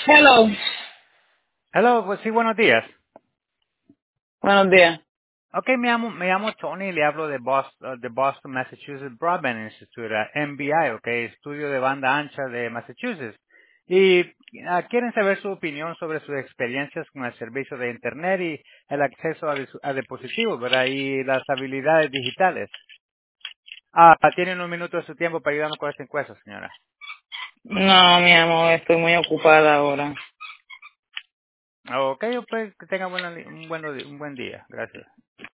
Hello. Hello, pues sí, buenos días. Buenos días. Ok, me llamo Tony y le hablo de Boston, Massachusetts Broadband Institute, MBI, ok, estudio de banda ancha de Massachusetts. Y quieren saber su opinión sobre sus experiencias con el servicio de Internet y el acceso a dispositivos, ¿verdad? Y las habilidades digitales. Tienen un minuto de su tiempo para ayudarme con esta encuesta, señora. No, mi amor, estoy muy ocupada ahora. Ok, pues que tenga un buen día. Gracias.